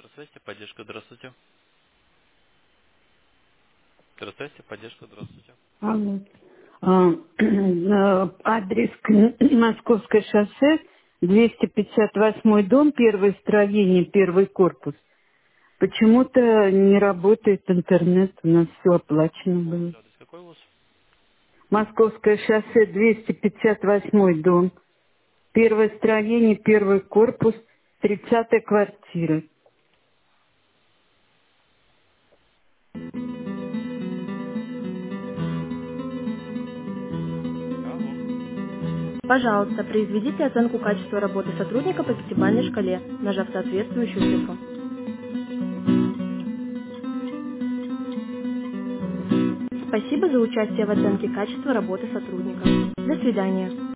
Здравствуйте, поддержка, здравствуйте. Здравствуйте, поддержка, здравствуйте. Алло. Адрес Московское шоссе, 258 дом, первое строение, первый корпус. Почему-то не работает интернет, у нас все оплачено было. Полностью адрес какой у вас? Московское шоссе, 258 дом, первое строение, первый корпус, 30-я квартира. Алло. Пожалуйста, произведите оценку качества работы сотрудника по пятибалльной шкале, нажав соответствующую цифру. Спасибо за участие в оценке качества работы сотрудника. До свидания.